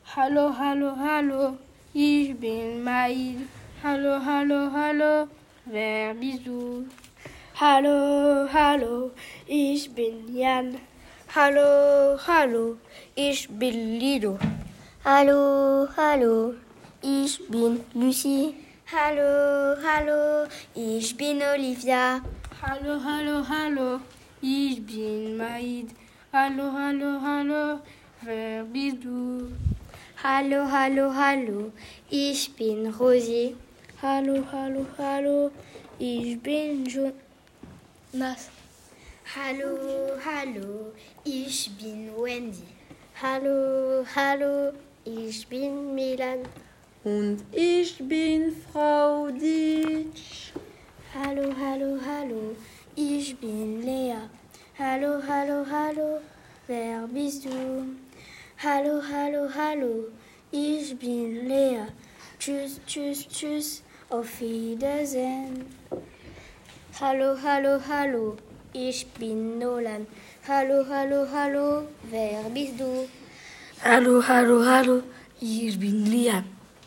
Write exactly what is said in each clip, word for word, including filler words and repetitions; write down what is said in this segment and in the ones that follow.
Hallo, hallo, hallo, ich bin Maïd. Hallo, hallo, hallo, wer bist du? Hallo, hallo, ich bin Jan. Hallo, hallo, ich bin Lido. Hallo, hallo, ich bin Lucie. Hallo, hallo, ich bin Olivia. Hallo, hallo, hallo, ich bin Maïd. Hallo, hallo, hallo, wer bist du? Hallo, hallo, hallo, ich bin Rosie. Hallo, hallo, hallo, ich bin Jonas. Hallo, hallo, ich bin Wendy. Hallo, hallo, ich bin Milan. Und ich bin Frau Ditsch. Hallo, hallo, hallo, ich bin Lea. Hallo, hallo, hallo, wer bist du? Hallo, hallo, hallo, ich bin Lea. Tschüss, tschüss, tschüss, auf Wiedersehen. Hallo, hallo, hallo, ich bin Nolan. Hallo, hallo, hallo, wer bist du? Hallo, hallo, hallo, ich bin Lian.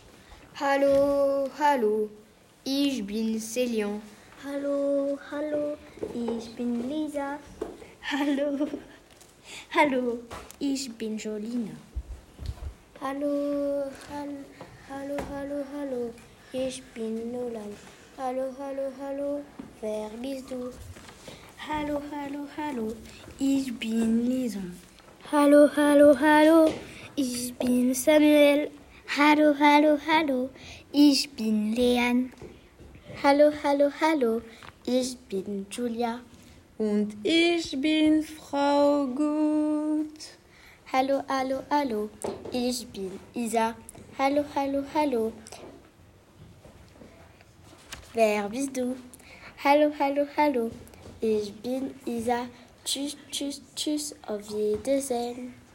Hallo, hallo, ich bin Célian. Hallo, hallo, ich bin Lisa. Hallo, hallo, ich bin Jolina. Hallo, hallo, hallo, hallo, hallo, ich bin Nolan. Hallo, hallo, hallo, wer bist du? Hallo, hallo, hallo, ich bin Lisa. Hallo, hallo, hallo, ich bin Samuel. Hallo, hallo, hallo, ich bin Leanne. Hallo, hallo, hallo, ich bin Julia. Und ich bin Frau Gut. Hallo, hallo, hallo, ich bin Isa. Hallo, hallo, hallo, wer bist du? Hallo, hallo, hallo, ich bin Isa. Tschüss, tschüss, tschüss, auf Wiedersehen.